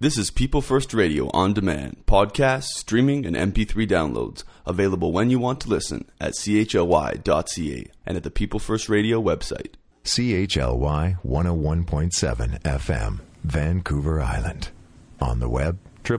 This is People First Radio on demand, podcasts, streaming, and MP3 downloads, available when you want to listen at chly.ca and at the People First Radio website. CHLY 101.7 FM, Vancouver Island. On the web,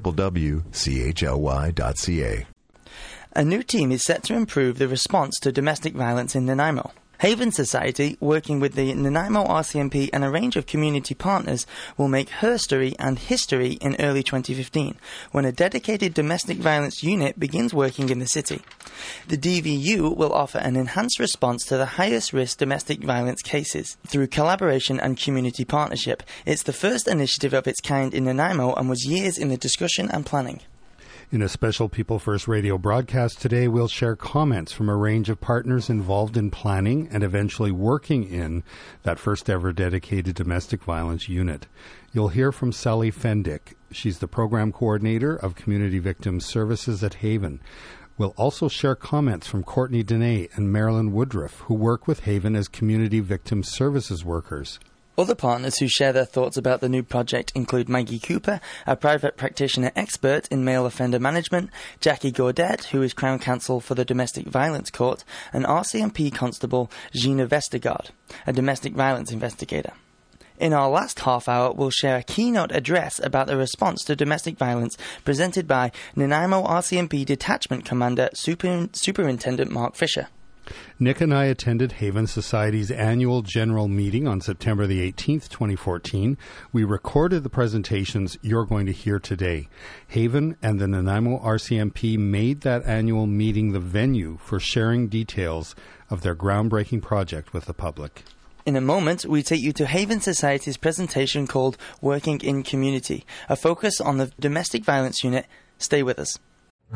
www.chly.ca. A new team is set to improve the response to domestic violence in Nanaimo. Haven Society, working with the Nanaimo RCMP and a range of community partners, will make herstory and history in early 2015, when a dedicated domestic violence unit begins working in the city. The DVU will offer an enhanced response to the highest risk domestic violence cases through collaboration and community partnership. It's the first initiative of its kind in Nanaimo and was years in the discussion and planning. In a special People First Radio broadcast today, we'll share comments from a range of partners involved in planning and eventually working in that first ever dedicated domestic violence unit. You'll hear from Sally Fendick. She's the program coordinator of Community Victims Services at Haven. We'll also share comments from Courtney Dene and Marilyn Woodruff, who work with Haven as Community Victims Services workers. Other partners who share their thoughts about the new project include Maggie Cooper, a private practitioner expert in male offender management, Jackie Gaudet, who is Crown Counsel for the Domestic Violence Court, and RCMP Constable Gina Vestergaard, a domestic violence investigator. In our last half hour, we'll share a keynote address about the response to domestic violence presented by Nanaimo RCMP Detachment Commander Superintendent Mark Fisher. Nick and I attended Haven Society's annual general meeting on September the 18th, 2014. We recorded the presentations you're going to hear today. Haven and the Nanaimo RCMP made that annual meeting the venue for sharing details of their groundbreaking project with the public. In a moment, we take you to Haven Society's presentation called Working in Community, a focus on the domestic violence unit. Stay with us.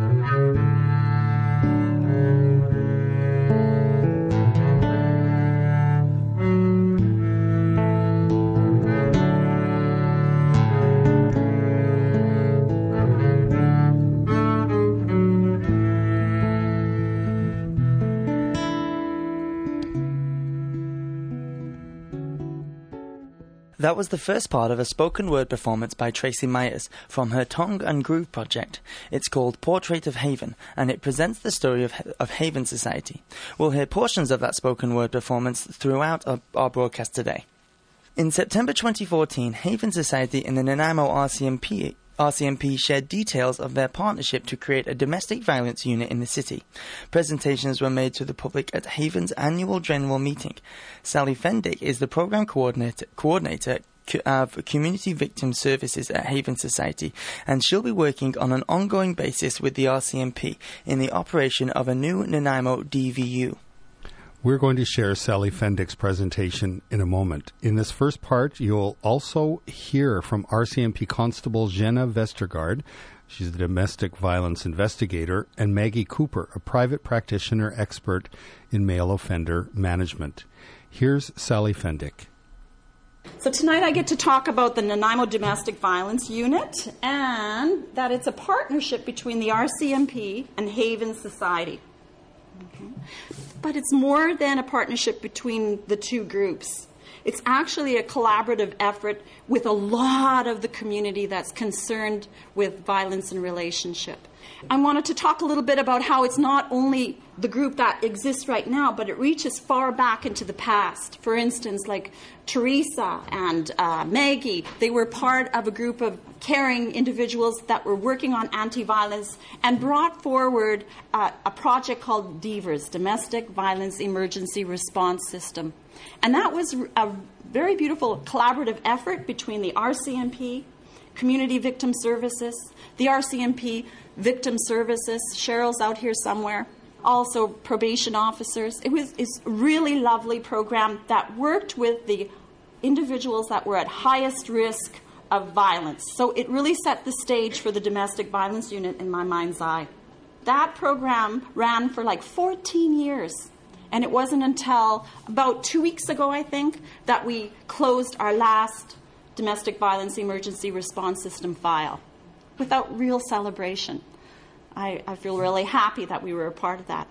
That was the first part of a spoken word performance by Tracy Myers from her Tongue and Groove project. It's called Portrait of Haven, and it presents the story of Haven Society. We'll hear portions of that spoken word performance throughout our broadcast today. In September 2014, Haven Society and the Nanaimo RCMP shared details of their partnership to create a domestic violence unit in the city. Presentations were made to the public at Haven's annual general meeting. Sally Fendick is the program coordinator of Community Victims Services at Haven Society, and she'll be working on an ongoing basis with the RCMP in the operation of a new Nanaimo DVU. We're going to share Sally Fendick's presentation in a moment. In this first part, you'll also hear from RCMP Constable Gina Vestergaard. She's the domestic violence investigator, and Maggie Cooper, a private practitioner expert in male offender management. Here's Sally Fendick. So tonight I get to talk about the Nanaimo Domestic Violence Unit, and that it's a partnership between the RCMP and Haven Society. Okay. But it's more than a partnership between the two groups. It's actually a collaborative effort with a lot of the community that's concerned with violence in relationship. I wanted to talk a little bit about how it's not only the group that exists right now, but it reaches far back into the past. For instance, like Teresa and Maggie, they were part of a group of caring individuals that were working on anti-violence and brought forward a project called DVERS, Domestic Violence Emergency Response System. And that was a very beautiful collaborative effort between the RCMP, Community Victim Services, the RCMP Victim Services, Cheryl's out here somewhere, also probation officers. It's a really lovely program that worked with the individuals that were at highest risk of violence. So it really set the stage for the domestic violence unit in my mind's eye. That program ran for like 14 years. And it wasn't until about 2 weeks ago, I think, that we closed our last domestic violence emergency response system file without real celebration. I feel really happy that we were a part of that.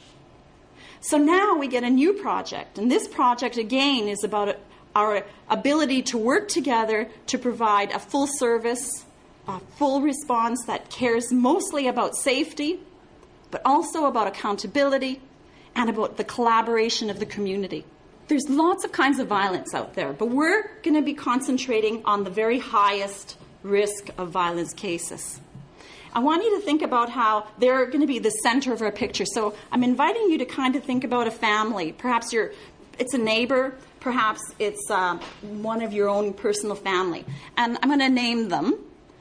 So now we get a new project, and this project, again, is about our ability to work together to provide a full-service a full response that cares mostly about safety, but also about accountability and about the collaboration of the community. There's lots of kinds of violence out there, but we're going to be concentrating on the very highest risk of violence cases. I want you to think about how they're going to be the center of our picture. So I'm inviting you to kind of think about a family. Perhaps it's a neighbor. Perhaps it's one of your own personal family. And I'm going to name them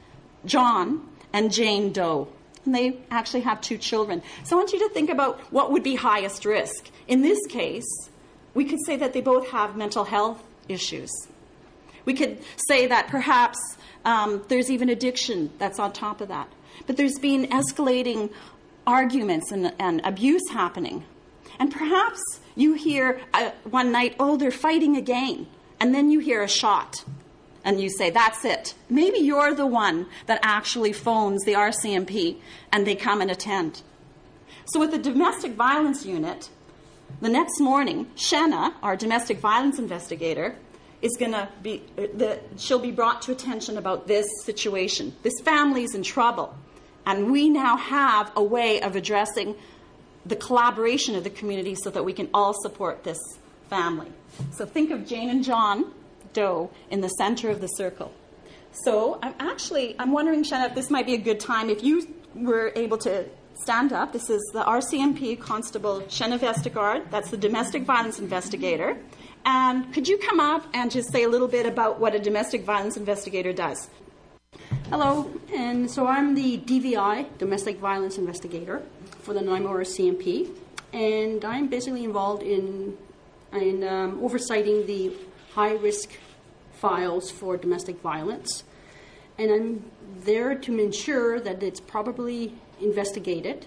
John and Jane Doe. And they actually have 2 children. So I want you to think about what would be highest risk. In this case, we could say that they both have mental health issues. We could say that perhaps there's even addiction that's on top of that. But there's been escalating arguments and abuse happening. And perhaps you hear one night, oh, they're fighting again. And then you hear a shot. And you say, that's it. Maybe you're the one that actually phones the RCMP and they come and attend. So with the domestic violence unit, the next morning, Shenna, our domestic violence investigator, is going to be, she'll be brought to attention about this situation. This family's in trouble. And we now have a way of addressing the collaboration of the community so that we can all support this family. So think of Jane and John Doe in the center of the circle. So I'm wondering, Shenna, if this might be a good time if you were able to stand up. This is the RCMP Constable Shenna Vestergaard. That's the domestic violence investigator. And could you come up and just say a little bit about what a domestic violence investigator does? Hello, and so I'm the DVI, Domestic Violence Investigator, for the Nanaimo RCMP, and I'm basically involved in oversighting the high-risk files for domestic violence, and I'm there to ensure that it's properly investigated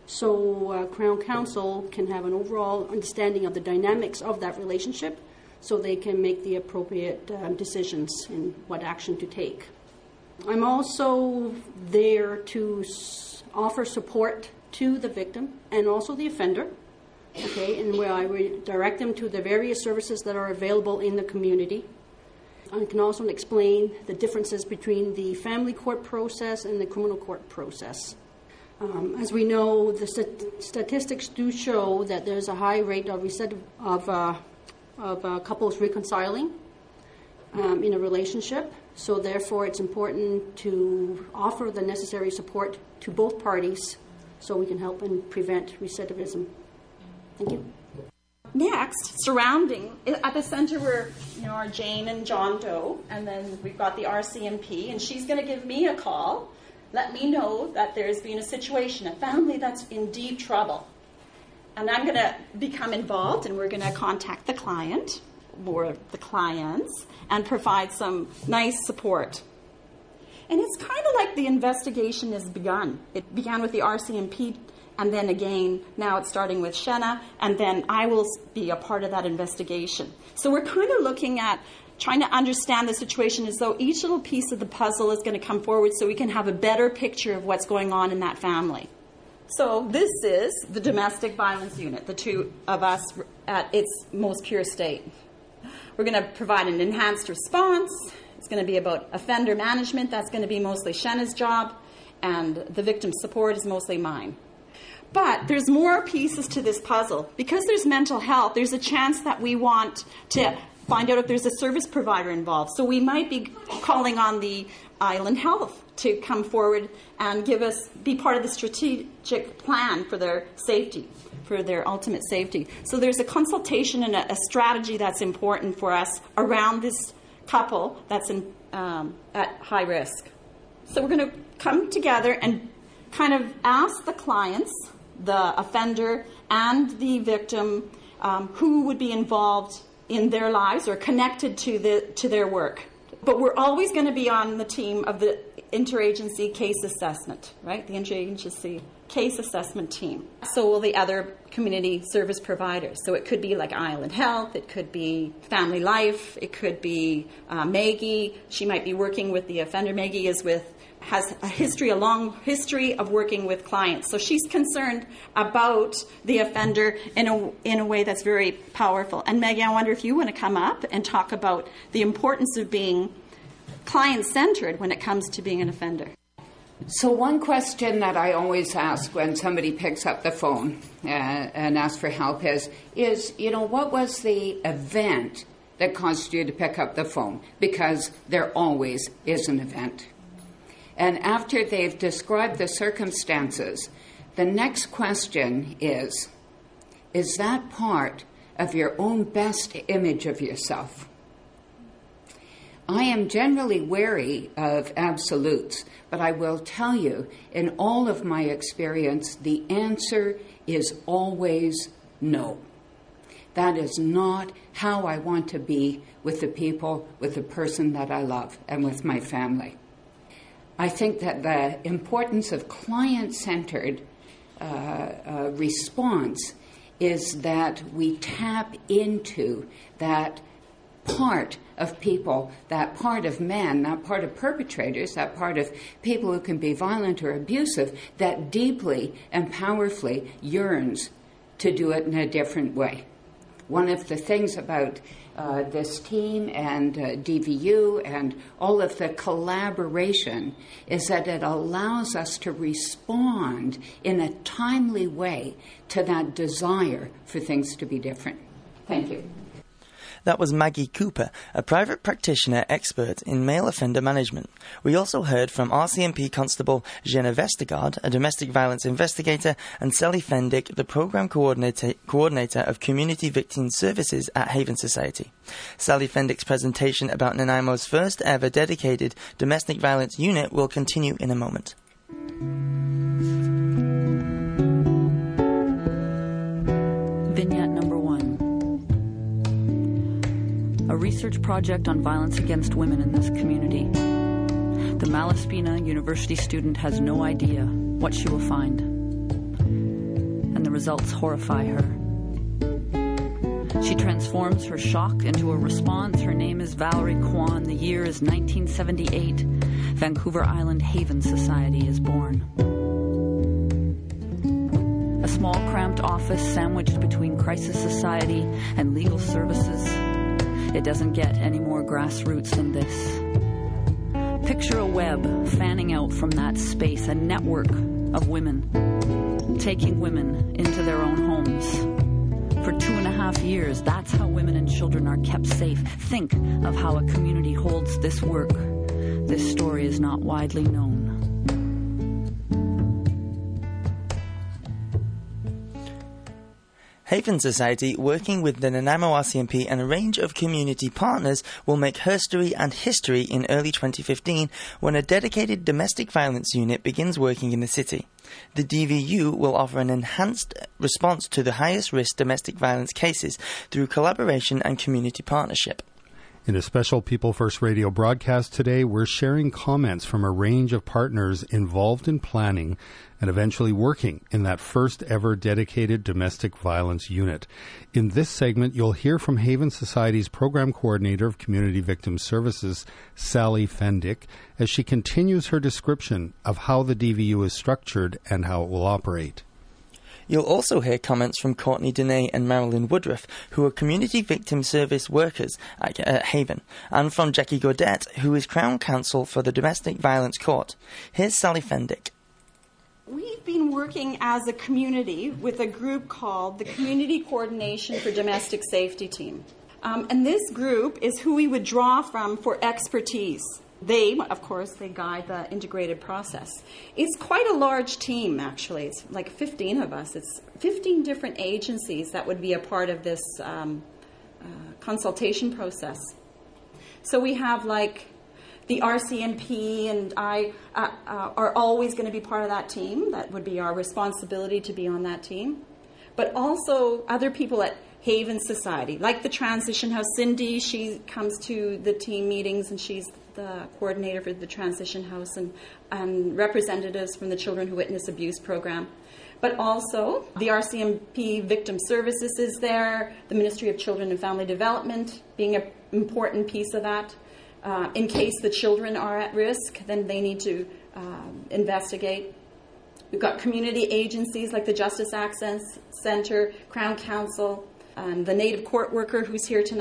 so Crown Counsel can have an overall understanding of the dynamics of that relationship so they can make the appropriate decisions in what action to take. I'm also there to offer support to the victim and also the offender, okay, and where I direct them to the various services that are available in the community. I can also explain the differences between the family court process and the criminal court process. As we know, the statistics do show that there's a high rate of couples reconciling in a relationship. So therefore, it's important to offer the necessary support to both parties so we can help and prevent recidivism. Thank you. Next, surrounding, at the center were our Jane and John Doe, and then we've got the RCMP, and she's going to give me a call, let me know that there's been a situation, a family that's in deep trouble. And I'm going to become involved, and we're going to contact the client or the clients and provide some nice support. And it's kind of like the investigation has begun. It began with the RCMP, and then again, now it's starting with Shenna, and then I will be a part of that investigation. So we're kind of looking at trying to understand the situation as though each little piece of the puzzle is going to come forward so we can have a better picture of what's going on in that family. So this is the domestic violence unit, the two of us at its most pure state. We're going to provide an enhanced response. It's going to be about offender management. That's going to be mostly Shenna's job, and the victim support is mostly mine. But there's more pieces to this puzzle. Because there's mental health, there's a chance that we want to find out if there's a service provider involved. So we might be calling on the Island Health to come forward and be part of the strategic plan for their safety, for their ultimate safety. So there's a consultation and a strategy that's important for us around this couple that's at high risk. So we're going to come together and kind of ask the clients, the offender and the victim, who would be involved in their lives or connected to their work. But we're always going to be on the team of the interagency case assessment, right? The interagency case assessment team. So will the other community service providers. So it could be like Island Health, it could be Family Life, it could be Maggie. She might be working with the offender. Maggie has a long history of working with clients. So she's concerned about the offender in a way that's very powerful. And Maggie, I wonder if you want to come up and talk about the importance of being client-centered when it comes to being an offender. So one question that I always ask when somebody picks up the phone and asks for help is, what was the event that caused you to pick up the phone? Because there always is an event. And after they've described the circumstances, the next question is that part of your own best image of yourself? I am generally wary of absolutes, but I will tell you, in all of my experience, the answer is always no. That is not how I want to be with the people, with the person that I love, and with my family. I think that the importance of client-centered response is that we tap into that part of people, that part of men, that part of perpetrators, that part of people who can be violent or abusive, that deeply and powerfully yearns to do it in a different way. One of the things about this team and DVU and all of the collaboration is that it allows us to respond in a timely way to that desire for things to be different. Thank you. That was Maggie Cooper, a private practitioner expert in male offender management. We also heard from RCMP Constable Jenna Vestergaard, a domestic violence investigator, and Sally Fendick, the program coordinator of Community Victim Services at Haven Society. Sally Fendick's presentation about Nanaimo's first ever dedicated domestic violence unit will continue in a moment. Vignette number 1. A research project on violence against women in this community. The Malaspina University student has no idea what she will find, and the results horrify her. She transforms her shock into a response. Her name is Valerie Kwan. The year is 1978. Vancouver Island Haven Society is born. A small, cramped office sandwiched between Crisis Society and Legal Services. It doesn't get any more grassroots than this. Picture a web fanning out from that space, a network of women, taking women into their own homes. For 2.5 years, that's how women and children are kept safe. Think of how a community holds this work. This story is not widely known. Haven Society, working with the Nanaimo RCMP and a range of community partners, will make herstory and history in early 2015 when a dedicated domestic violence unit begins working in the city. The DVU will offer an enhanced response to the highest risk domestic violence cases through collaboration and community partnership. In a special People First Radio broadcast today, we're sharing comments from a range of partners involved in planning and eventually working in that first ever dedicated domestic violence unit. In this segment, you'll hear from Haven Society's Program Coordinator of Community Victim Services, Sally Fendick, as she continues her description of how the DVU is structured and how it will operate. You'll also hear comments from Courtney Dene and Marilyn Woodruff, who are community victim service workers at Haven, and from Jackie Gaudette, who is Crown Counsel for the Domestic Violence Court. Here's Sally Fendick. We've been working as a community with a group called the Community Coordination for Domestic Safety Team. And this group is who we would draw from for expertise. They, of course, they guide the integrated process. It's quite a large team, actually. It's like 15 of us. It's 15 different agencies that would be a part of this consultation process. So we have like the RCMP and I are always going to be part of that team. That would be our responsibility to be on that team. But also other people at Haven Society, like the Transition House. Cindy, she comes to the team meetings and she's the coordinator for the Transition House, and representatives from the Children Who Witness Abuse program. But also the RCMP Victim Services is there, the Ministry of Children and Family Development being an important piece of that. In case the children are at risk, then they need to investigate. We've got community agencies like the Justice Access Center, Crown Counsel, and the Native Court Worker who's here tonight,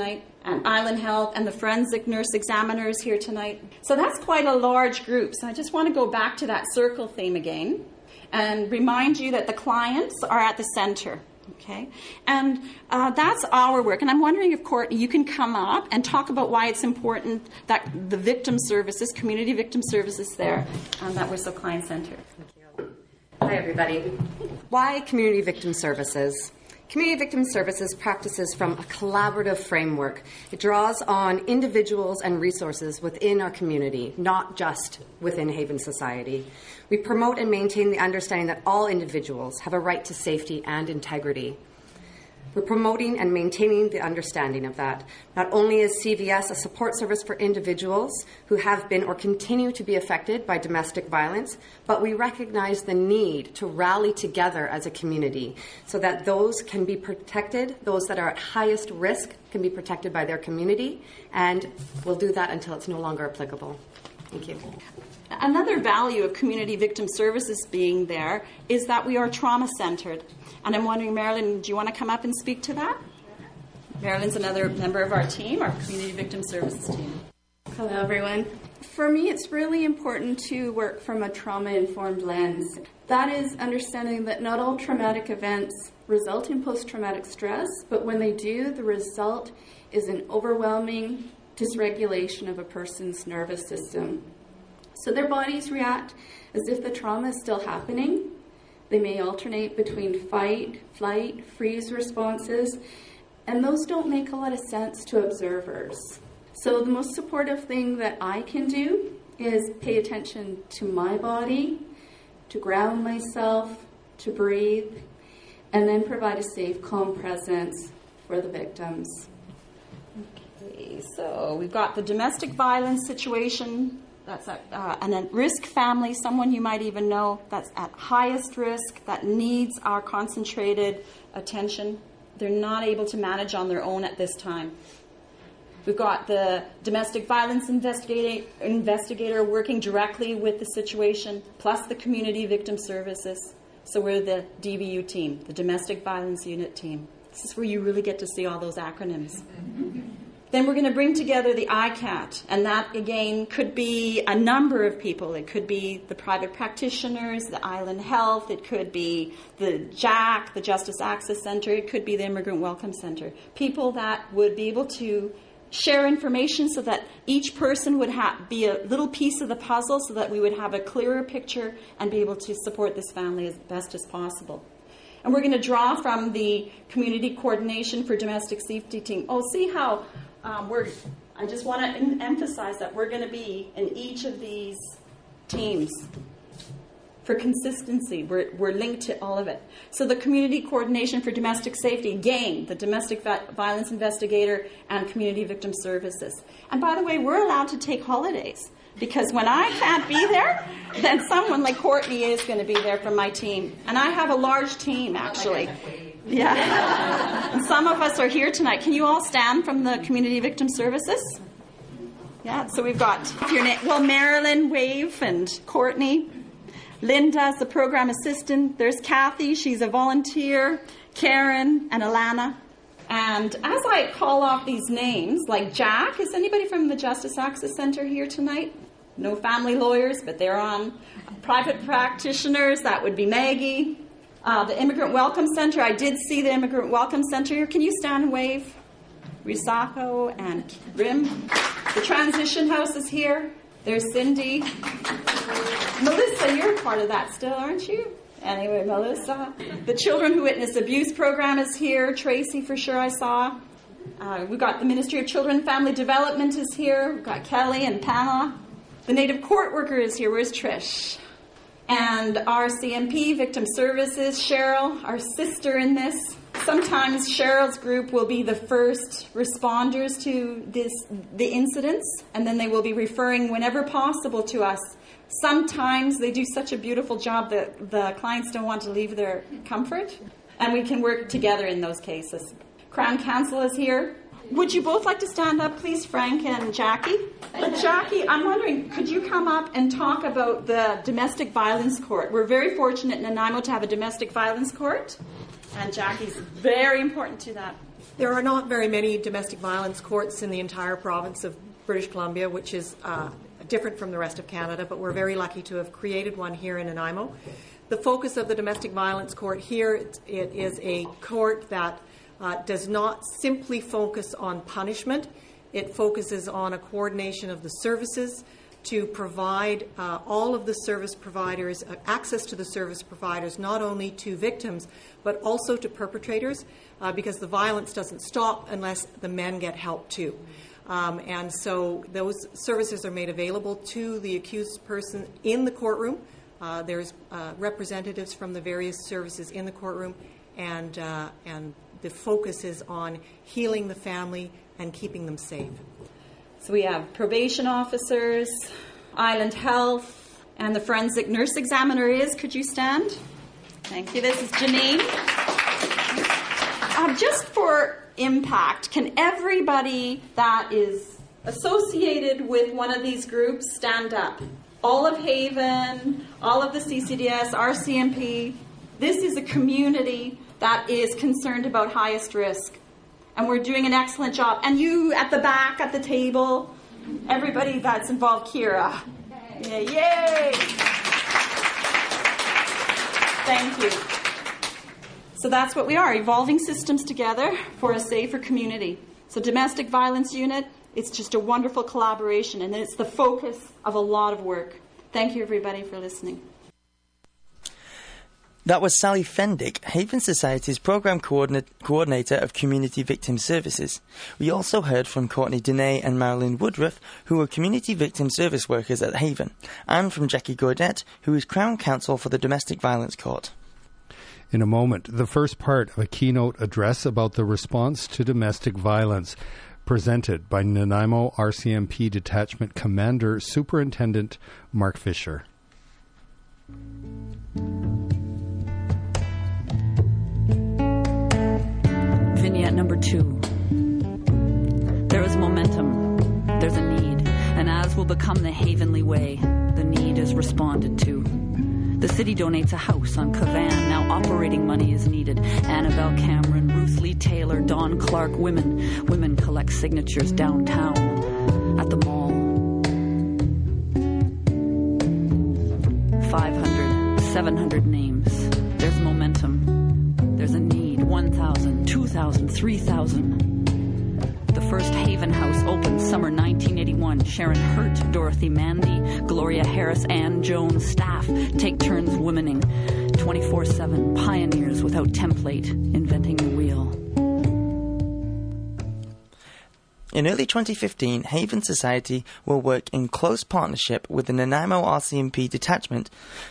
and Island Health, and the forensic nurse examiners here tonight. So that's quite a large group. So I just want to go back to that circle theme again and remind you that the clients are at the center. Okay, and that's our work. And I'm wondering if, Courtney, you can come up and talk about why it's important that the victim services, community victim services there, that we're so client-centered. Thank you. Hi, everybody. Why community victim services? Community Victim Services practices from a collaborative framework. It draws on individuals and resources within our community, not just within Haven Society. We promote and maintain the understanding that all individuals have a right to safety and integrity. We're promoting and maintaining the understanding of that. Not only is CVS a support service for individuals who have been or continue to be affected by domestic violence, but we recognize the need to rally together as a community so that those can be protected, those that are at highest risk can be protected by their community, and we'll do that until it's no longer applicable. Thank you. Another value of community victim services being there is that we are trauma-centered. And I'm wondering, Marilyn, do you want to come up and speak to that? Marilyn's another member of our team, our community victim services team. Hello, everyone. For me, it's really important to work from a trauma-informed lens. That is understanding that not all traumatic events result in post-traumatic stress, but when they do, the result is an overwhelming dysregulation of a person's nervous system. So their bodies react as if the trauma is still happening. They may alternate between fight, flight, freeze responses, and those don't make a lot of sense to observers. So the most supportive thing that I can do is pay attention to my body, to ground myself, to breathe, and then provide a safe, calm presence for the victims. Okay, so we've got the domestic violence situation. That's an at-risk family, someone you might even know that's at highest risk, that needs our concentrated attention. They're not able to manage on their own at this time. We've got the domestic violence investigator working directly with the situation, plus the community victim services. So we're the DVU team, the domestic violence unit team. This is where you really get to see all those acronyms. Then we're going to bring together the ICAT, and that, again, could be a number of people. It could be the private practitioners, the Island Health, it could be the JAC, the Justice Access Center, it could be the Immigrant Welcome Center. People that would be able to share information so that each person would be a little piece of the puzzle so that we would have a clearer picture and be able to support this family as best as possible. And we're going to draw from the Community Coordination for Domestic Safety team. Oh, see how I just want to emphasize that we're going to be in each of these teams for consistency. We're linked to all of it. So the Community Coordination for Domestic Safety, again, the Domestic Violence Investigator and Community Victim Services. And by the way, we're allowed to take holidays because when I can't be there, then someone like Courtney is going to be there from my team. And I have a large team, actually. Yeah. And some of us are here tonight. Can you all stand from the Community Victim Services? Yeah, so we've got Marilyn, wave, and Courtney. Linda's the program assistant. There's Kathy, she's a volunteer. Karen and Alana. And as I call off these names, like Jack, is anybody from the Justice Access Center here tonight? No family lawyers, but they're on. Private practitioners, that would be Maggie. The Immigrant Welcome Center, I did see the Immigrant Welcome Center here. Can you stand and wave? Risako and Rim. The Transition House is here. There's Cindy. Melissa, you're part of that still, aren't you? Anyway, Melissa. The Children Who Witness Abuse program is here. Tracy, for sure, I saw. We've got the Ministry of Children and Family Development is here. We've got Kelly and Pamela. The Native Court Worker is here. Where's Trish? And our CMP, Victim Services, Cheryl, our sister in this. Sometimes Cheryl's group will be the first responders to the incidents, and then they will be referring whenever possible to us. Sometimes they do such a beautiful job that the clients don't want to leave their comfort, and we can work together in those cases. Crown Counsel is here. Would you both like to stand up, please, Frank and Jackie? Jackie, I'm wondering, could you come up and talk about the domestic violence court? We're very fortunate in Nanaimo to have a domestic violence court, and Jackie's very important to that. There are not very many domestic violence courts in the entire province of British Columbia, which is different from the rest of Canada, but we're very lucky to have created one here in Nanaimo. The focus of the domestic violence court here, it is a court that does not simply focus on punishment. It focuses on a coordination of the services to provide all of the service providers, access to the service providers, not only to victims, but also to perpetrators, because the violence doesn't stop unless the men get help too. And so those services are made available to the accused person in the courtroom. There's representatives from the various services in the courtroom, and the focus is on healing the family and keeping them safe. So we have probation officers, Island Health, and the forensic nurse examiner is, could you stand? Thank you. This is Janine. Just for impact, can everybody that is associated with one of these groups stand up? All of Haven, all of the CCDS, RCMP. This is a community that is concerned about highest risk. And we're doing an excellent job. And you at the back, at the table, everybody that's involved, Kira. Yay! Thank you. So that's what we are, evolving systems together for a safer community. So domestic violence unit, it's just a wonderful collaboration, and it's the focus of a lot of work. Thank you, everybody, for listening. That was Sally Fendick, Haven Society's Programme Coordinator of Community Victim Services. We also heard from Courtney Deney and Marilyn Woodruff, who are Community Victim Service Workers at Haven, and from Jackie Gaudette, who is Crown Counsel for the Domestic Violence Court. In a moment, the first part of a keynote address about the response to domestic violence, presented by Nanaimo RCMP Detachment Commander Superintendent Mark Fisher. Vignette number 2. There is momentum. There's a need. And as will become the Havenly way, the need is responded to. The city donates a house on Cavan. Now operating money is needed. Annabelle Cameron, Ruth Lee Taylor, Dawn Clark, women. Women collect signatures downtown at the mall. 500, 700 names. There's momentum. There's a need. 1,000, 2,000, 3,000. The first Haven House opened summer 1981. Sharon Hurt, Dorothy Mandy, Gloria Harris, Ann Jones, staff take turns womening. 24/7, pioneers without template, inventing the wheel. In early 2015, Haven Society will work in close partnership with the Nanaimo RCMP detachment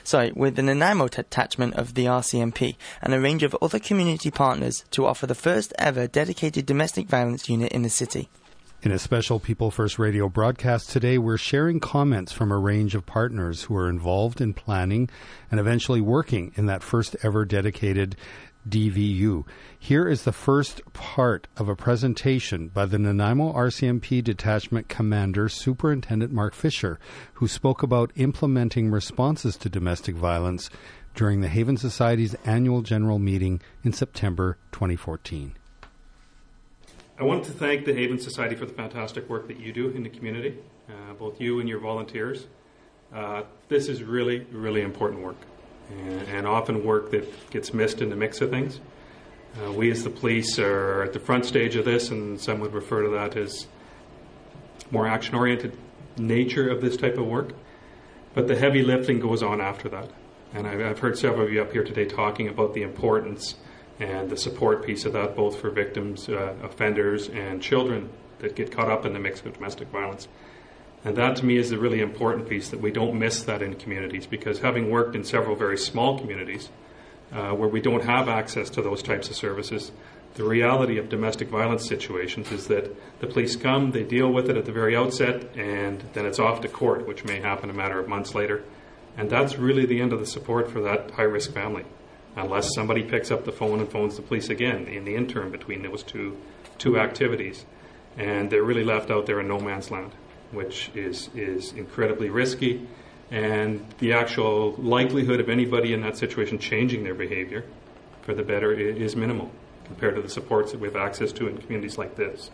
of the RCMP and a range of other community partners to offer the first ever dedicated domestic violence unit in the city. In a special People First radio broadcast today, we're sharing comments from a range of partners who are involved in planning and eventually working in that first ever dedicated DVU. Here is the first part of a presentation by the Nanaimo RCMP Detachment Commander Superintendent Mark Fisher, who spoke about implementing responses to domestic violence during the Haven Society's annual general meeting in September 2014. I want to thank the Haven Society for the fantastic work that you do in the community, both you and your volunteers. This is really, really important work. And often work that gets missed in the mix of things. We as the police are at the front stage of this, and some would refer to that as more action-oriented nature of this type of work. But the heavy lifting goes on after that. And I've heard several of you up here today talking about the importance and the support piece of that, both for victims, offenders, and children that get caught up in the mix of domestic violence. And that, to me, is the really important piece, that we don't miss that in communities, because having worked in several very small communities where we don't have access to those types of services, the reality of domestic violence situations is that the police come, they deal with it at the very outset, and then it's off to court, which may happen a matter of months later. And that's really the end of the support for that high-risk family, unless somebody picks up the phone and phones the police again in the interim between those two activities. And they're really left out there in no man's land, which is incredibly risky, and the actual likelihood of anybody in that situation changing their behavior for the better is minimal. compared to the supports that we have access to in communities like this.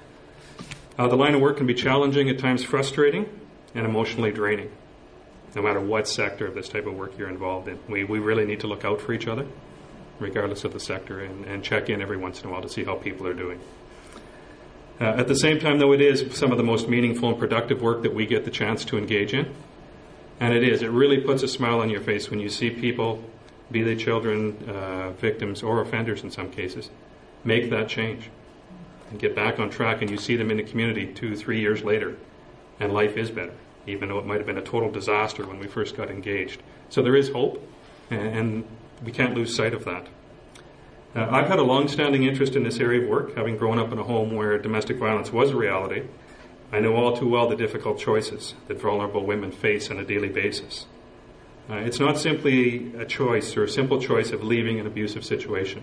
The line of work can be challenging, at times frustrating, and emotionally draining, no matter what sector of this type of work you're involved in. We really need to look out for each other, regardless of the sector, and check in every once in a while to see how people are doing. At the same time, though, it is some of the most meaningful and productive work that we get the chance to engage in. And it really puts a smile on your face when you see people, be they children, victims, or offenders in some cases, make that change and get back on track, and you see them in the community 2-3 years later, and life is better, even though it might have been a total disaster when we first got engaged. So there is hope, and we can't lose sight of that. I've had a long-standing interest in this area of work, having grown up in a home where domestic violence was a reality. I know all too well the difficult choices that vulnerable women face on a daily basis. It's not simply a choice or a simple choice of leaving an abusive situation.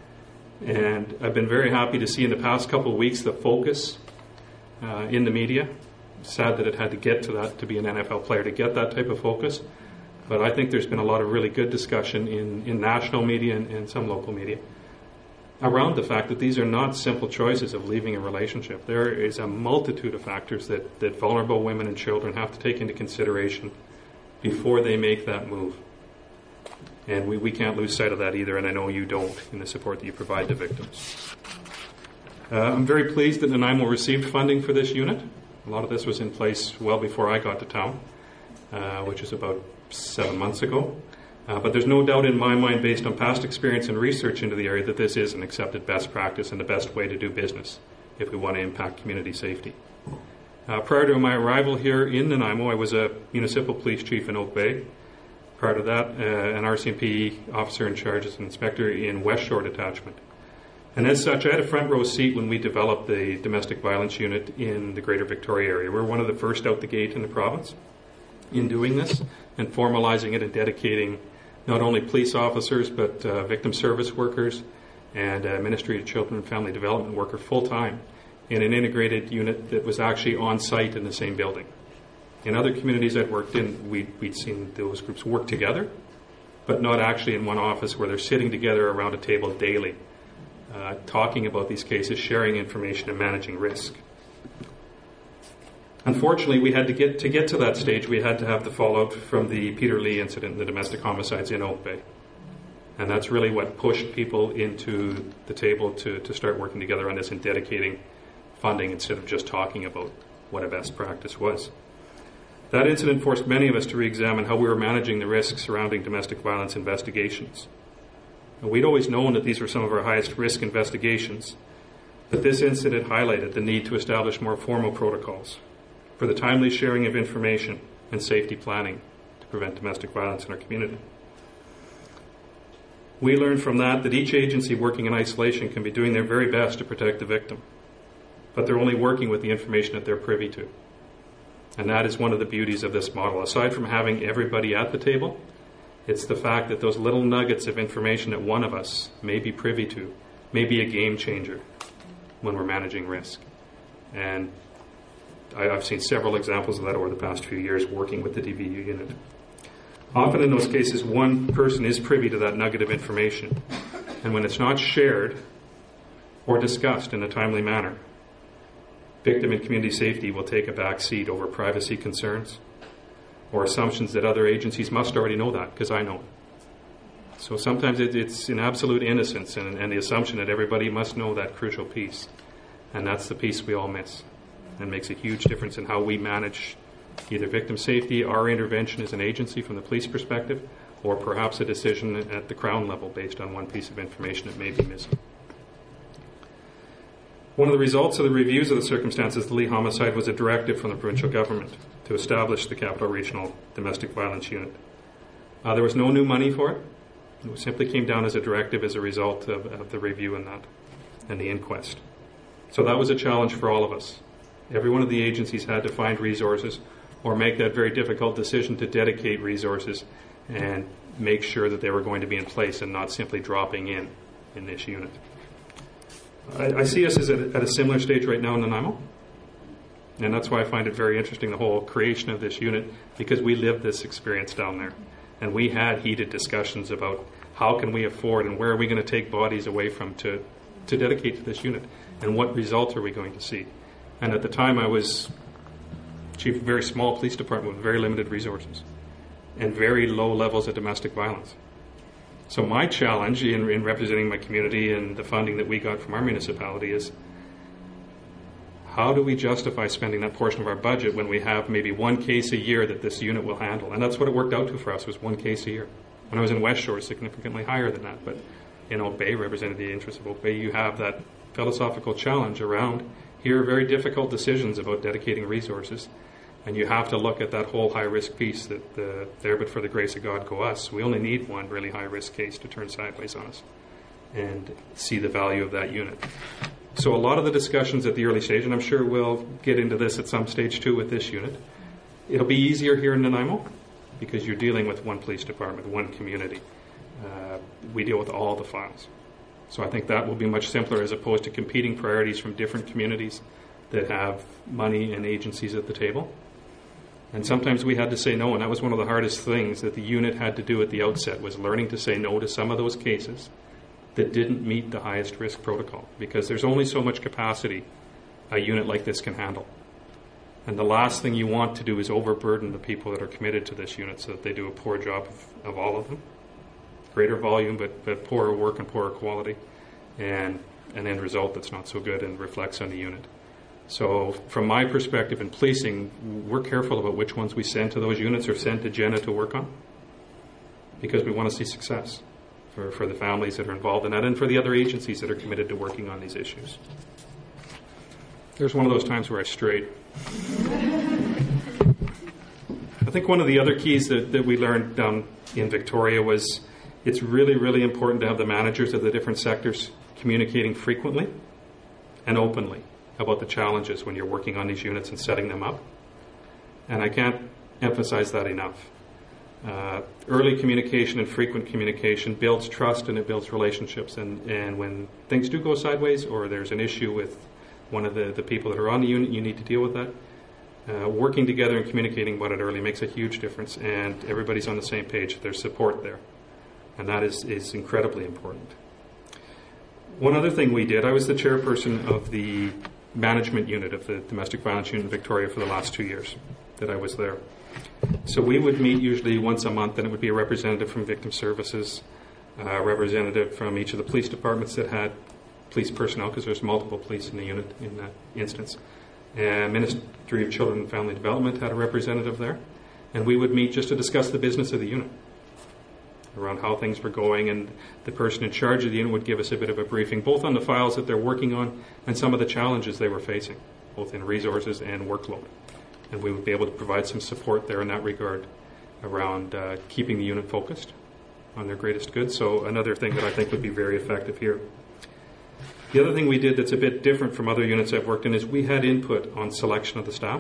And I've been very happy to see in the past couple of weeks the focus in the media. Sad that it had to get to that to be an NFL player to get that type of focus. But I think there's been a lot of really good discussion in national media and some local media around the fact that these are not simple choices of leaving a relationship. There is a multitude of factors that vulnerable women and children have to take into consideration before they make that move. And we can't lose sight of that either, and I know you don't, in the support that you provide to victims. I'm very pleased that Nanaimo received funding for this unit. A lot of this was in place well before I got to town, which is about 7 months ago. But there's no doubt in my mind, based on past experience and research into the area, that this is an accepted best practice and the best way to do business if we want to impact community safety. Prior to my arrival here in Nanaimo, I was a municipal police chief in Oak Bay. Prior to that, an RCMP officer in charge as an inspector in West Shore Detachment. And as such, I had a front row seat when we developed the domestic violence unit in the Greater Victoria area. We were one of the first out the gate in the province in doing this and formalizing it and dedicating not only police officers but victim service workers and Ministry of Children and Family Development worker full-time in an integrated unit that was actually on site in the same building. In other communities I'd worked in, we'd seen those groups work together, but not actually in one office where they're sitting together around a table daily, talking about these cases, sharing information, and managing risk. Unfortunately, we had to get to that stage, we had to have the fallout from the Peter Lee incident and the domestic homicides in Oak Bay. And that's really what pushed people into the table to start working together on this and dedicating funding instead of just talking about what a best practice was. That incident forced many of us to re-examine how we were managing the risks surrounding domestic violence investigations. And we'd always known that these were some of our highest risk investigations, but this incident highlighted the need to establish more formal protocols for the timely sharing of information and safety planning to prevent domestic violence in our community. We learned from that each agency working in isolation can be doing their very best to protect the victim, but they're only working with the information that they're privy to. And that is one of the beauties of this model. Aside from having everybody at the table, it's the fact that those little nuggets of information that one of us may be privy to may be a game changer when we're managing risk. And I've seen several examples of that over the past few years working with the DVU unit. Often in those cases, one person is privy to that nugget of information. And when it's not shared or discussed in a timely manner, victim and community safety will take a back seat over privacy concerns or assumptions that other agencies must already know that, because I know. So sometimes it's in absolute innocence and the assumption that everybody must know that crucial piece. And that's the piece we all miss and makes a huge difference in how we manage either victim safety, our intervention as an agency from the police perspective, or perhaps a decision at the Crown level based on one piece of information that may be missing. One of the results of the reviews of the circumstances of the Lee homicide was a directive from the provincial government to establish the Capital Regional Domestic Violence Unit. There was no new money for it. It simply came down as a directive as a result of the review and the inquest. So that was a challenge for all of us. Every one of the agencies had to find resources or make that very difficult decision to dedicate resources and make sure that they were going to be in place and not simply dropping in this unit. I see us as at a similar stage right now in Nanaimo, and that's why I find it very interesting, the whole creation of this unit, because we lived this experience down there. And we had heated discussions about how can we afford and where are we going to take bodies away from to dedicate to this unit, and what results are we going to see. And at the time I was chief of a very small police department with very limited resources and very low levels of domestic violence. So my challenge in representing my community and the funding that we got from our municipality is, how do we justify spending that portion of our budget when we have maybe one case a year that this unit will handle? And that's what it worked out to for us, was one case a year. When I was in West Shore, significantly higher than that. But in Oak Bay, representing the interests of Oak Bay, you have that philosophical challenge around, here are very difficult decisions about dedicating resources, and you have to look at that whole high-risk piece that there but for the grace of God go us. We only need one really high-risk case to turn sideways on us and see the value of that unit. So a lot of the discussions at the early stage, and I'm sure we'll get into this at some stage too with this unit, it'll be easier here in Nanaimo because you're dealing with one police department, one community. We deal with all the files. So I think that will be much simpler as opposed to competing priorities from different communities that have money and agencies at the table. And sometimes we had to say no, and that was one of the hardest things that the unit had to do at the outset, was learning to say no to some of those cases that didn't meet the highest risk protocol, because there's only so much capacity a unit like this can handle. And the last thing you want to do is overburden the people that are committed to this unit so that they do a poor job of all of them. Greater volume, but poorer work and poorer quality, and an end result that's not so good and reflects on the unit. So from my perspective in policing, we're careful about which ones we send to those units or send to Jenna to work on, because we want to see success for the families that are involved in that and for the other agencies that are committed to working on these issues. There's one of those times where I strayed. I think one of the other keys that we learned down in Victoria was it's really, really important to have the managers of the different sectors communicating frequently and openly about the challenges when you're working on these units and setting them up. And I can't emphasize that enough. Early communication and frequent communication builds trust and it builds relationships. And when things do go sideways or there's an issue with one of the people that are on the unit, you need to deal with that. Working together and communicating about it early makes a huge difference, and everybody's on the same page. There's support there. And that is incredibly important. One other thing we did, I was the chairperson of the management unit of the domestic violence unit in Victoria for the last 2 years that I was there. So we would meet usually once a month, and it would be a representative from victim services, a representative from each of the police departments that had police personnel, because there's multiple police in the unit in that instance. And Ministry of Children and Family Development had a representative there. And we would meet just to discuss the business of the unit, around how things were going, and the person in charge of the unit would give us a bit of a briefing, both on the files that they're working on and some of the challenges they were facing, both in resources and workload. And we would be able to provide some support there in that regard around keeping the unit focused on their greatest good. So another thing that I think would be very effective here. The other thing we did that's a bit different from other units I've worked in is we had input on selection of the staff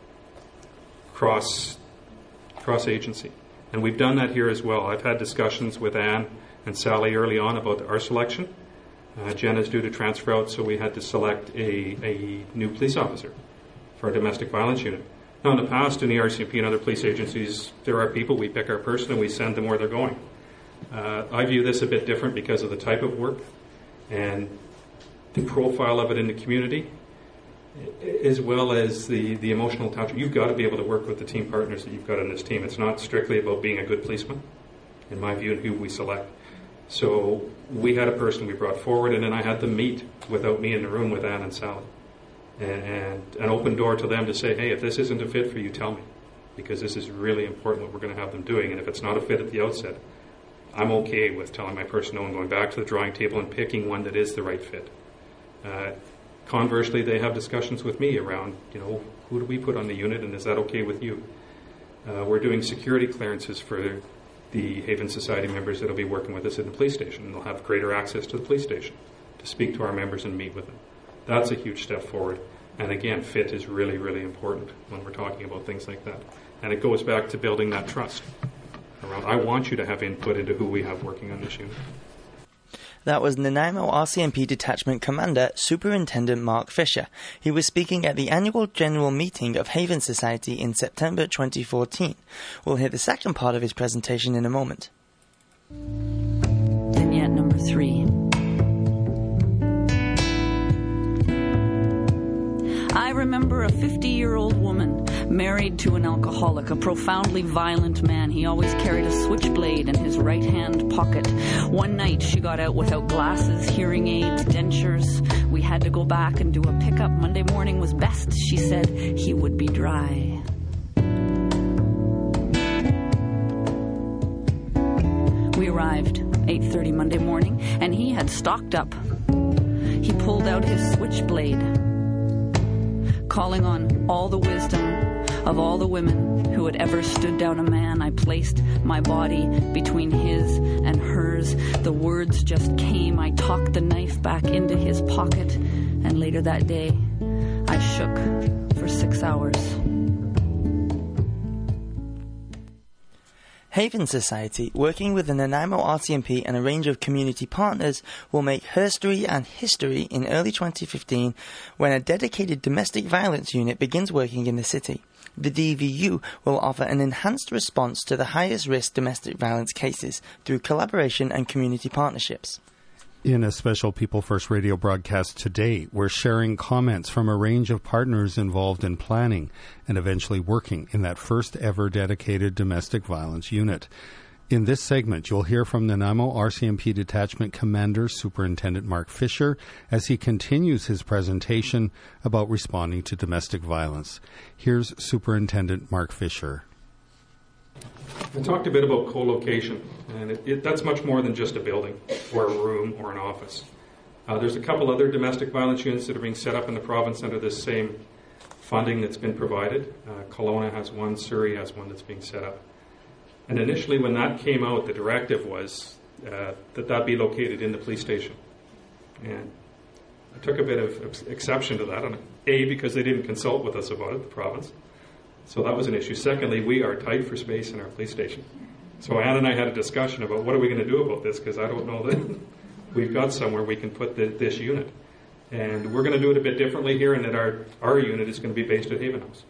cross agency. And we've done that here as well. I've had discussions with Anne and Sally early on about our selection. Jen is due to transfer out, so we had to select a new police officer for our domestic violence unit. Now, in the past, in the RCMP and other police agencies, there are people, we pick our person and we send them where they're going. I view this a bit different because of the type of work and the profile of it in the community, as well as the emotional attachment. You've got to be able to work with the team partners that you've got in this team. It's not strictly about being a good policeman, in my view, and who we select. So we had a person we brought forward, and then I had them meet without me in the room with Anne and Sally. And an open door to them to say, hey, if this isn't a fit for you, tell me. Because this is really important what we're going to have them doing. And if it's not a fit at the outset, I'm okay with telling my person no and going back to the drawing table and picking one that is the right fit. Conversely, they have discussions with me around, who do we put on the unit, and is that okay with you? We're doing security clearances for the Haven Society members that will be working with us at the police station, and they'll have greater access to the police station to speak to our members and meet with them. That's a huge step forward. And again, fit is really, really important when we're talking about things like that. And it goes back to building that trust around, I want you to have input into who we have working on this unit. That was Nanaimo RCMP Detachment Commander Superintendent Mark Fisher. He was speaking at the annual general meeting of Haven Society in September 2014. We'll hear the second part of his presentation in a moment. Vignette number 3. I remember a 50-year-old woman married to an alcoholic, a profoundly violent man. He always carried a switchblade in his right-hand pocket. One night she got out without glasses, hearing aids, dentures. We had to go back and do a pickup. Monday morning was best, she said. He would be dry. We arrived 8:30 Monday morning, and he had stocked up. He pulled out his switchblade, calling on all the wisdom of all the women who had ever stood down a man. I placed my body between his and hers. The words just came. I tucked the knife back into his pocket, and later that day, I shook for 6 hours. Haven Society, working with the Nanaimo RCMP and a range of community partners, will make herstory and history in early 2015 when a dedicated domestic violence unit begins working in the city. The DVU will offer an enhanced response to the highest risk domestic violence cases through collaboration and community partnerships. In a special People First radio broadcast today, we're sharing comments from a range of partners involved in planning and eventually working in that first ever dedicated domestic violence unit. In this segment, you'll hear from Nanaimo RCMP Detachment Commander Superintendent Mark Fisher as he continues his presentation about responding to domestic violence. Here's Superintendent Mark Fisher. I talked a bit about co-location, and that's much more than just a building or a room or an office. There's a couple other domestic violence units that are being set up in the province under this same funding that's been provided. Kelowna has one, Surrey has one that's being set up. And initially when that came out, the directive was that be located in the police station. And I took a bit of exception to that, because they didn't consult with us about it, the province. So that was an issue. Secondly, we are tight for space in our police station. So Ann and I had a discussion about what are we going to do about this, because I don't know that we've got somewhere we can put this unit. And we're going to do it a bit differently here, in that our unit is going to be based at Haven House,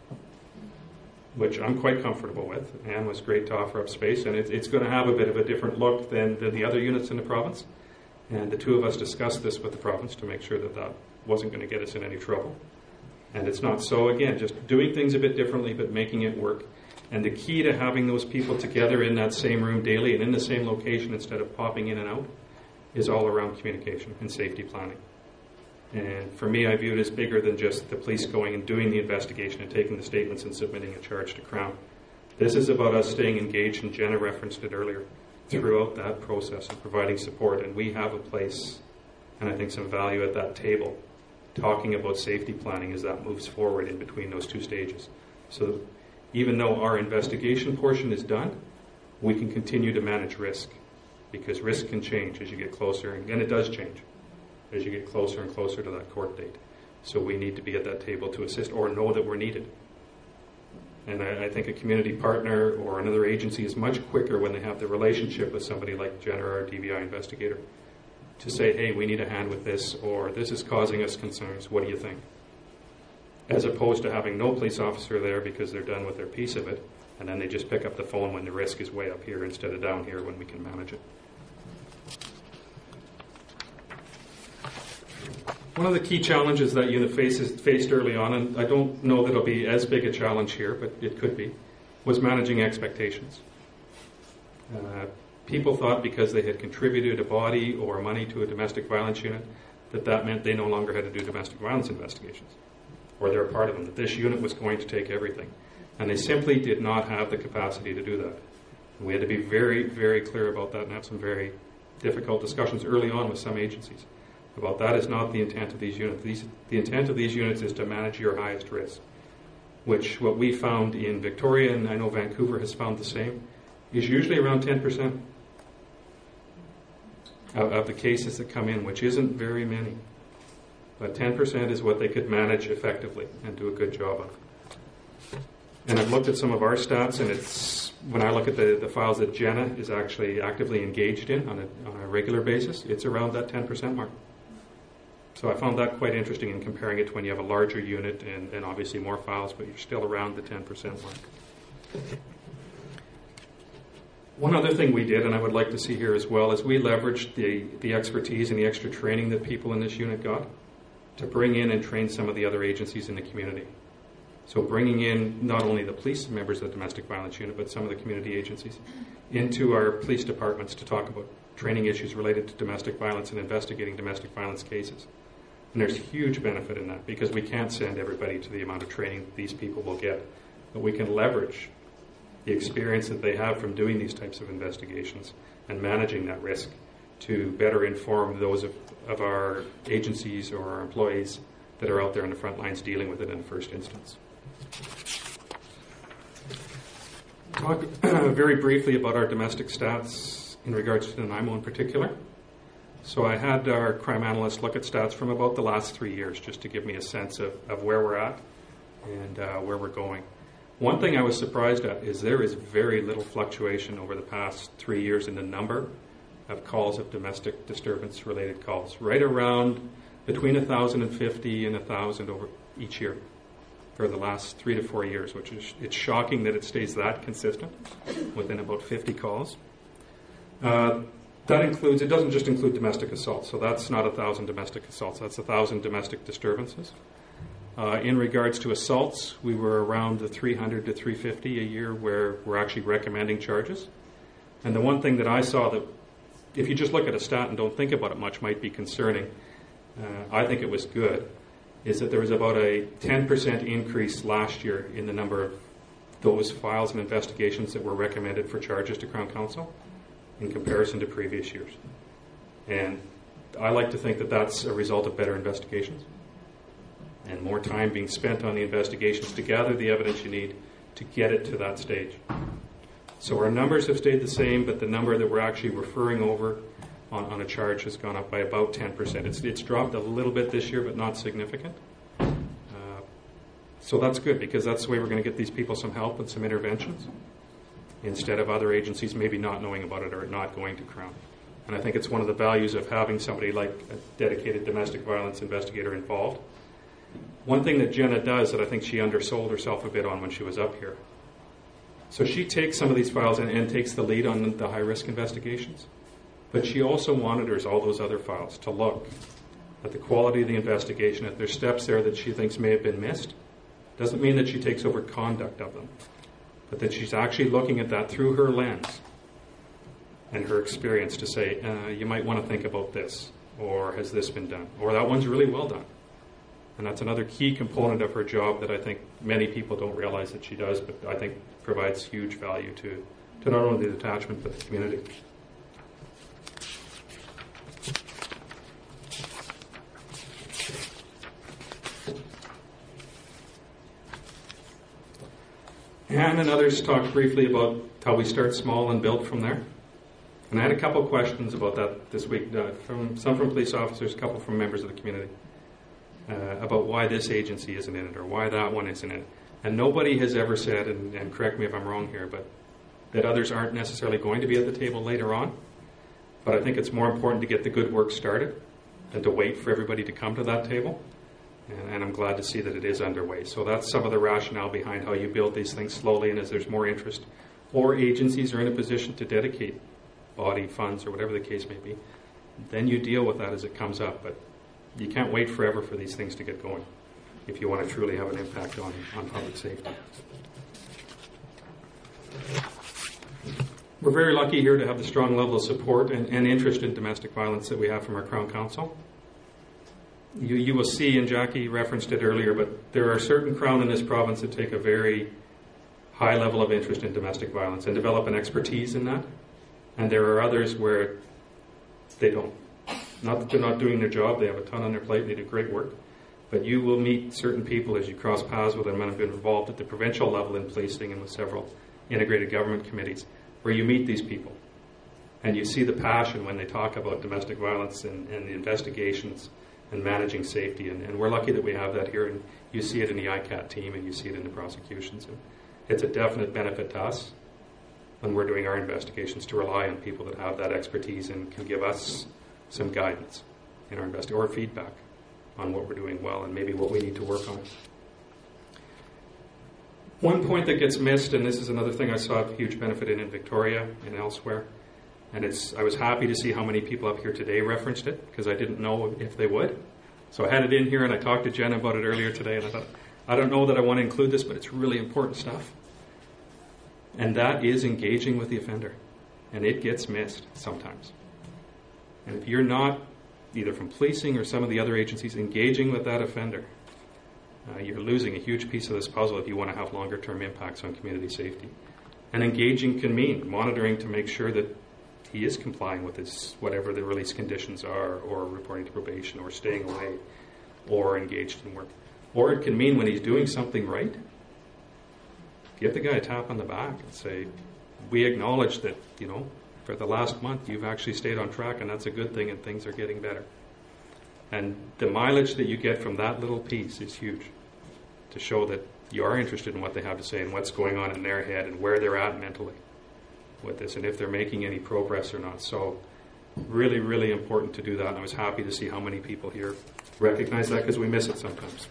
which I'm quite comfortable with. Ann was great to offer up space, and it's going to have a bit of a different look than the other units in the province. And the two of us discussed this with the province to make sure that wasn't going to get us in any trouble. And it's not. So again, just doing things a bit differently, but making it work. And the key to having those people together in that same room daily and in the same location instead of popping in and out is all around communication and safety planning. And for me, I view it as bigger than just the police going and doing the investigation and taking the statements and submitting a charge to Crown. This is about us staying engaged, and Jenna referenced it earlier, throughout that process and providing support. And we have a place, and I think some value at that table, talking about safety planning as that moves forward in between those two stages. So even though our investigation portion is done, we can continue to manage risk, because risk can change as you get closer, and it does change as you get closer and closer to that court date. So we need to be at that table to assist or know that we're needed. And I think a community partner or another agency is much quicker when they have the relationship with somebody like Jenna or our DVI investigator to say, hey, we need a hand with this, or this is causing us concerns, what do you think? As opposed to having no police officer there because they're done with their piece of it, and then they just pick up the phone when the risk is way up here instead of down here when we can manage it. One of the key challenges that unit faced early on, and I don't know that it'll be as big a challenge here, but it could be, was managing expectations. People thought because they had contributed a body or money to a domestic violence unit that meant they no longer had to do domestic violence investigations, or they're a part of them, that this unit was going to take everything. And they simply did not have the capacity to do that. And we had to be very, very clear about that and have some very difficult discussions early on with some agencies about that is not the intent of these units. The intent of these units is to manage your highest risk, which what we found in Victoria, and I know Vancouver has found the same, is usually around 10% of the cases that come in, which isn't very many. But 10% is what they could manage effectively and do a good job of. And I've looked at some of our stats, and it's when I look at the files that Jenna is actually actively engaged in on a regular basis, it's around that 10% mark. So I found that quite interesting in comparing it to when you have a larger unit and obviously more files, but you're still around the 10% mark. One other thing we did, and I would like to see here as well, is we leveraged the expertise and the extra training that people in this unit got to bring in and train some of the other agencies in the community. So bringing in not only the police members of the domestic violence unit, but some of the community agencies into our police departments to talk about training issues related to domestic violence and investigating domestic violence cases. And there's huge benefit in that because we can't send everybody to the amount of training these people will get, but we can leverage the experience that they have from doing these types of investigations and managing that risk to better inform those of our agencies or our employees that are out there on the front lines dealing with it in the first instance. Talk very briefly about our domestic stats in regards to Nanaimo in particular. So I had our crime analyst look at stats from about the last 3 years just to give me a sense of where we're at and where we're going. One thing I was surprised at is there is very little fluctuation over the past 3 years in the number of calls of domestic disturbance related calls, right around between 1,050 and 1,000 over each year for the last 3 to 4 years, which is, it's shocking that it stays that consistent within about 50 calls. That includes, it doesn't just include domestic assault, so that's not 1,000 domestic assaults, that's 1,000 domestic disturbances. In regards to assaults, we were around the 300 to 350 a year where we're actually recommending charges. And the one thing that I saw that, if you just look at a stat and don't think about it much, might be concerning, I think it was good, is that there was about a 10% increase last year in the number of those files and investigations that were recommended for charges to Crown Counsel in comparison to previous years. And I like to think that that's a result of better investigations and more time being spent on the investigations to gather the evidence you need to get it to that stage. So our numbers have stayed the same, but the number that we're actually referring over on a charge has gone up by about 10%. It's dropped a little bit this year, but not significant. So that's good because that's the way we're going to get these people some help and some interventions instead of other agencies maybe not knowing about it or not going to Crown. And I think it's one of the values of having somebody like a dedicated domestic violence investigator involved. One thing that Jenna does that I think she undersold herself a bit on when she was up here. So she takes some of these files and takes the lead on the high-risk investigations. But she also monitors all those other files to look at the quality of the investigation. If there's steps there that she thinks may have been missed, doesn't mean that she takes over conduct of them, but that she's actually looking at that through her lens and her experience to say, you might want to think about this, or has this been done, or that one's really well done. And that's another key component of her job that I think many people don't realize that she does, but I think provides huge value to not only the detachment but the community. Anne and others talked briefly about how we start small and build from there. And I had a couple of questions about that this week, some from police officers, a couple from members of the community, about why this agency isn't in it or why that one isn't in it. And nobody has ever said, and correct me if I'm wrong here, but that others aren't necessarily going to be at the table later on. But I think it's more important to get the good work started than to wait for everybody to come to that table. And I'm glad to see that it is underway. So that's some of the rationale behind how you build these things slowly, and as there's more interest, or agencies are in a position to dedicate body, funds, or whatever the case may be, then you deal with that as it comes up. But you can't wait forever for these things to get going if you want to truly have an impact on public safety. We're very lucky here to have the strong level of support and interest in domestic violence that we have from our Crown Counsel. You will see, and Jackie referenced it earlier, but there are certain Crown in this province that take a very high level of interest in domestic violence and develop an expertise in that. And there are others where they don't. Not that they're not doing their job, they have a ton on their plate, and they do great work. But you will meet certain people as you cross paths with them, and have been involved at the provincial level in policing and with several integrated government committees, where you meet these people. And you see the passion when they talk about domestic violence and the investigations and managing safety, and we're lucky that we have that here, and you see it in the ICAT team and you see it in the prosecutions. And it's a definite benefit to us, when we're doing our investigations, to rely on people that have that expertise and can give us some guidance in our investigation or feedback on what we're doing well and maybe what we need to work on. One point that gets missed, and this is another thing I saw a huge benefit in Victoria and elsewhere, and I was happy to see how many people up here today referenced it, because I didn't know if they would. So I had it in here, and I talked to Jen about it earlier today, and I thought, I don't know that I want to include this, but it's really important stuff. And that is engaging with the offender. And it gets missed sometimes. And if you're not, either from policing or some of the other agencies, engaging with that offender, you're losing a huge piece of this puzzle if you want to have longer term impacts on community safety. And engaging can mean monitoring to make sure that he is complying with his whatever the release conditions are, or reporting to probation, or staying away, or engaged in work. Or it can mean when he's doing something right, give the guy a tap on the back and say, we acknowledge that, for the last month you've actually stayed on track, and that's a good thing, and things are getting better. And the mileage that you get from that little piece is huge, to show that you are interested in what they have to say and what's going on in their head and where they're at mentally with this, and if they're making any progress or not. So really, really important to do that, and I was happy to see how many people here recognize that, because we miss it sometimes.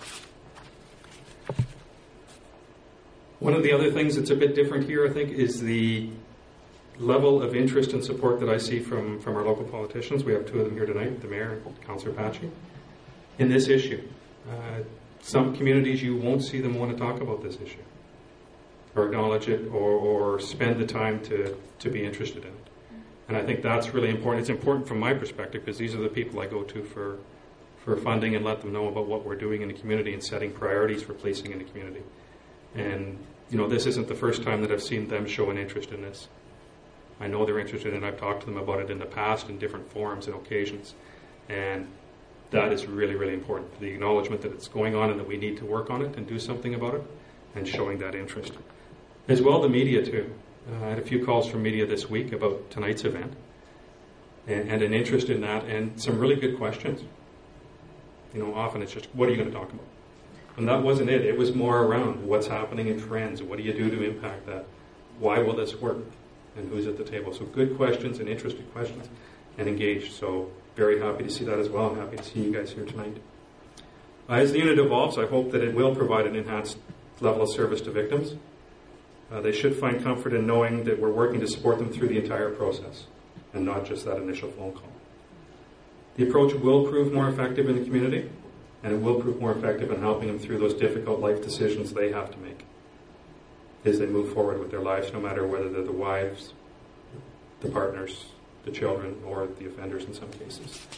One of the other things that's a bit different here, I think, is the level of interest and support that I see from our local politicians. We have two of them here tonight, the Mayor and Councillor Patchy, in this issue. Some communities, you won't see them want to talk about this issue, or acknowledge it, or spend the time to be interested in it. And I think that's really important. It's important from my perspective, because these are the people I go to for funding, and let them know about what we're doing in the community and setting priorities for policing in the community. And, this isn't the first time that I've seen them show an interest in this. I know they're interested, and I've talked to them about it in the past in different forums and occasions. And that is really, really important. The acknowledgement that it's going on and that we need to work on it and do something about it, and showing that interest. As well, the media too. I had a few calls from media this week about tonight's event, and an interest in that, and some really good questions. Often it's just, what are you going to talk about? And that wasn't it. It was more around what's happening in trends. What do you do to impact that? Why will this work? And who's at the table? So good questions and interested questions, and engaged. So very happy to see that as well. I'm happy to see you guys here tonight. As the unit evolves, I hope that it will provide an enhanced level of service to victims. They should find comfort in knowing that we're working to support them through the entire process, and not just that initial phone call. The approach will prove more effective in the community, and it will prove more effective in helping them through those difficult life decisions they have to make as they move forward with their lives, no matter whether they're the wives, the partners, the children, or the offenders in some cases.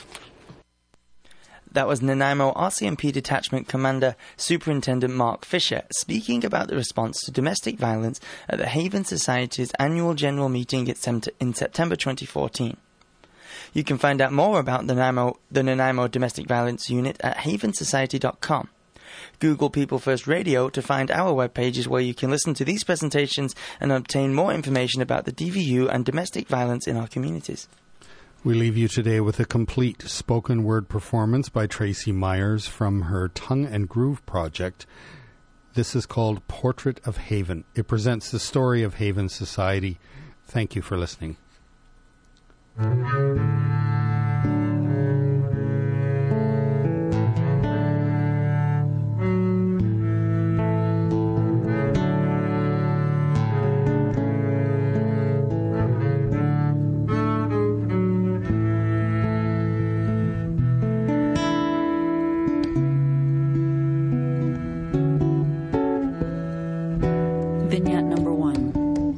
That was Nanaimo RCMP Detachment Commander Superintendent Mark Fisher speaking about the response to domestic violence at the Haven Society's annual general meeting in September 2014. You can find out more about the Nanaimo Domestic Violence Unit at havensociety.com. Google People First Radio to find our web pages where you can listen to these presentations and obtain more information about the DVU and domestic violence in our communities. We leave you today with a complete spoken word performance by Tracy Myers from her Tongue and Groove project. This is called Portrait of Haven. It presents the story of Haven Society. Thank you for listening. Vignette number 1.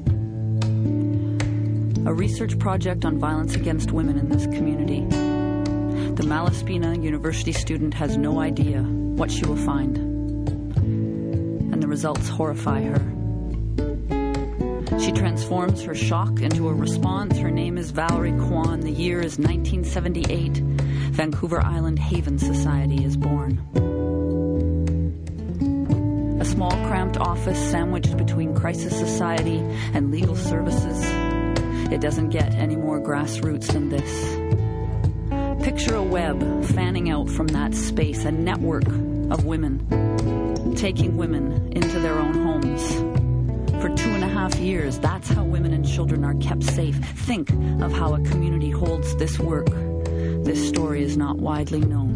A research project on violence against women in this community. The Malaspina University student has no idea what she will find, and the results horrify her. She transforms her shock into a response. Her name is Valerie Kwan. The year is 1978. Vancouver Island Haven Society is born. A small, cramped office sandwiched between Crisis Society and Legal Services. It doesn't get any more grassroots than this. Picture a web fanning out from that space, a network of women, taking women into their own homes. For 2.5 years, that's how women and children are kept safe. Think of how a community holds this work. This story is not widely known.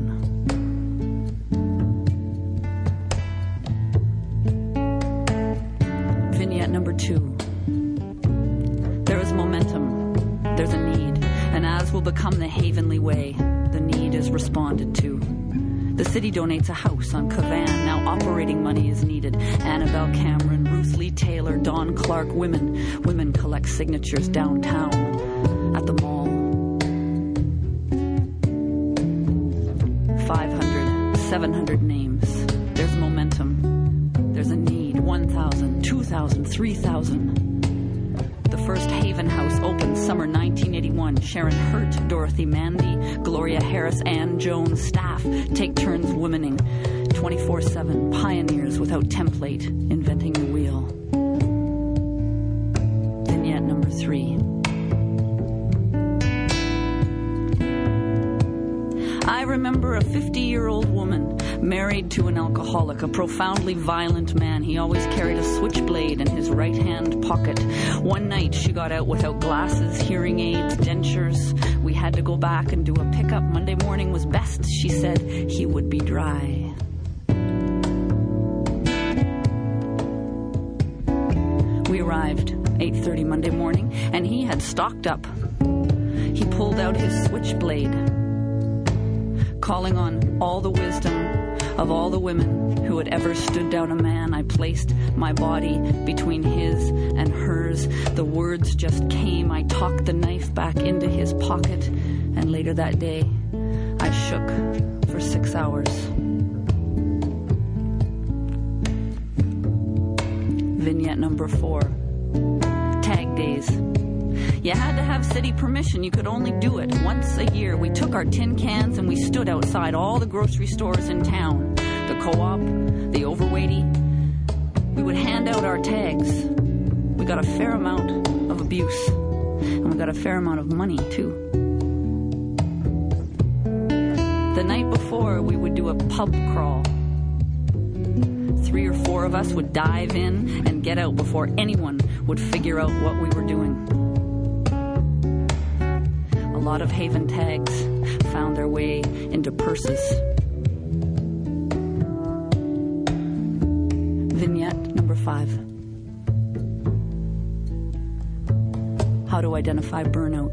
Vignette number 2. There is momentum. There's a need. And as will become the Havenly way, the need is responded to. The city donates a house on Cavan. Now operating money is needed. Annabelle Cameron, Ruth Lee Taylor, Dawn Clark, women collect signatures downtown at the mall. 500, 700 names. There's momentum. There's a need. 1,000, 2,000, 3,000. The first Haven House opened summer 1981. Sharon Hurt, Dorothy Mandy, Gloria Harris, Ann Jones, staff take turns womening. 24/7, pioneers without template, inventing the wheel. Vignette number 3. I remember a 50-year-old woman married to an alcoholic, a profoundly violent man. He always carried a switchblade in his right-hand pocket. One night she got out without glasses, hearing aids, dentures. We had to go back and do a pickup. Monday morning was best, she said. He would be dry. We arrived 8:30 Monday morning, and he had stocked up. He pulled out his switchblade, calling on all the wisdom of all the women who had ever stood down a man. I placed my body between his and hers. The words just came. I tucked the knife back into his pocket, and later that day, I shook for 6 hours. Vignette number 4. Tag days. You had to have city permission. You could only do it once a year. We took our tin cans and we stood outside all the grocery stores in town. The Co-op, the Overweighty. We would hand out our tags. We got a fair amount of abuse. And we got a fair amount of money, too. The night before, we would do a pub crawl. 3 or 4 of us would dive in and get out before anyone would figure out what we were doing. A lot of Haven tags found their way into purses. Vignette number 5. How to identify burnout.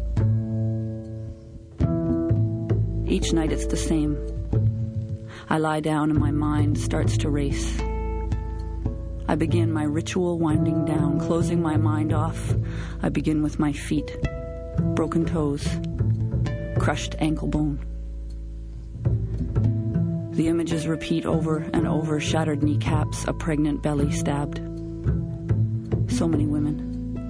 Each night it's the same. I lie down and my mind starts to race. I begin my ritual winding down, closing my mind off. I begin with my feet. Broken toes, crushed ankle bone. The images repeat over and over, shattered kneecaps, a pregnant belly stabbed. So many women.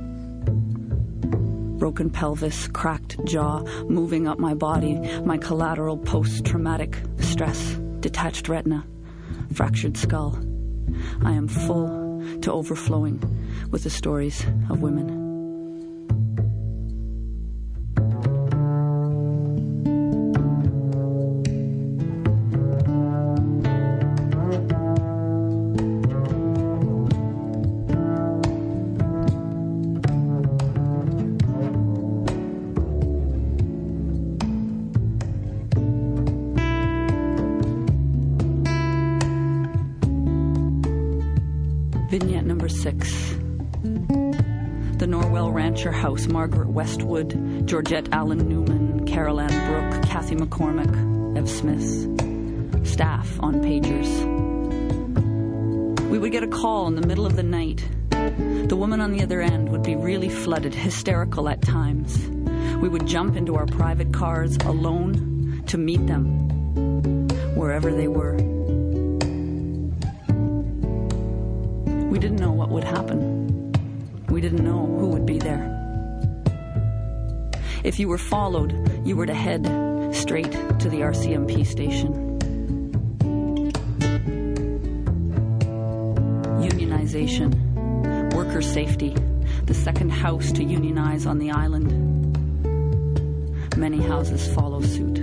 Broken pelvis, cracked jaw, moving up my body, my collateral post-traumatic stress, detached retina, fractured skull. I am full to overflowing with the stories of women. Vignette number 6. The Norwell Rancher House, Margaret Westwood, Georgette Allen Newman, Carol Ann Brooke, Kathy McCormick, Ev Smith. Staff on pagers. We would get a call in the middle of the night. The woman on the other end would be really flooded, hysterical at times. We would jump into our private cars alone to meet them, wherever they were. We didn't know what would happen. We didn't know who would be there. If you were followed, you were to head straight to the RCMP station. Unionization, worker safety, the second house to unionize on the island. Many houses follow suit.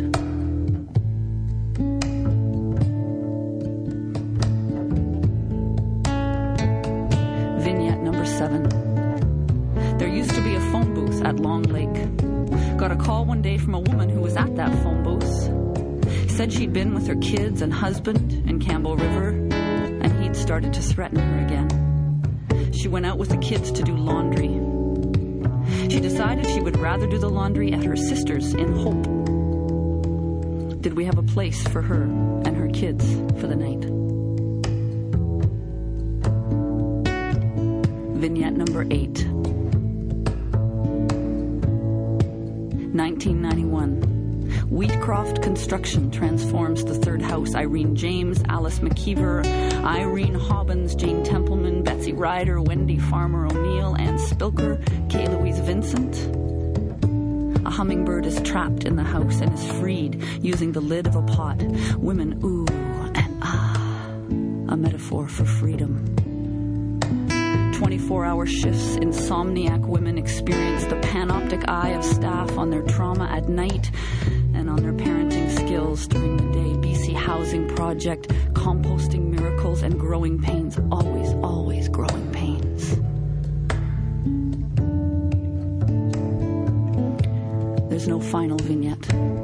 Vignette number 1997. There used to be a phone booth at Long Lake. Got a call one day from a woman who was at that phone booth. Said she'd been with her kids and husband in Campbell River, and he'd started to threaten her again. She went out with the kids to do laundry. She decided she would rather do the laundry at her sister's in Hope. Did we have a place for her and her kids for the night? Vignette number 8. 1991. Wheatcroft Construction transforms the third house. Irene James, Alice McKeever, Irene Hobbins, Jane Templeman, Betsy Ryder, Wendy Farmer O'Neill, Ann Spilker, Kay Louise Vincent. A hummingbird is trapped in the house and is freed using the lid of a pot. Women ooh and ah, a metaphor for freedom. 24-hour shifts, insomniac women experience the panoptic eye of staff on their trauma at night and on their parenting skills during the day. BC Housing Project, composting miracles and growing pains. Always, always growing pains. There's no final vignette.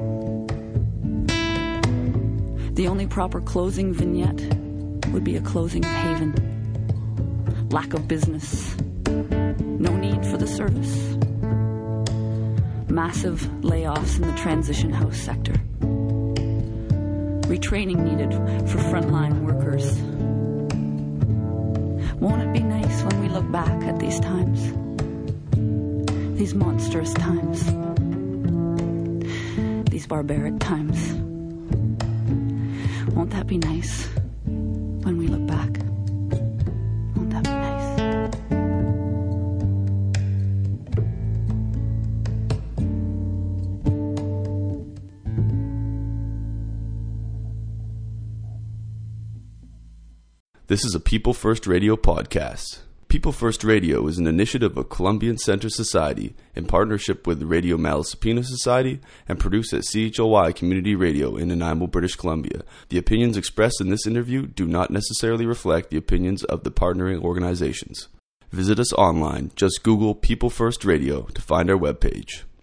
The only proper closing vignette would be a closing of Haven. Lack of business. No need for the service. Massive layoffs in the transition house sector. Retraining needed for frontline workers. Won't it be nice when we look back at these times? These monstrous times. These barbaric times. Won't that be nice when we look back? Won't that be nice? This is a People First Radio podcast. People First Radio is an initiative of Columbian Center Society in partnership with the Radio Malaspina Society and produced at CHLY Community Radio in Nanaimo, British Columbia. The opinions expressed in this interview do not necessarily reflect the opinions of the partnering organizations. Visit us online. Just Google People First Radio to find our webpage.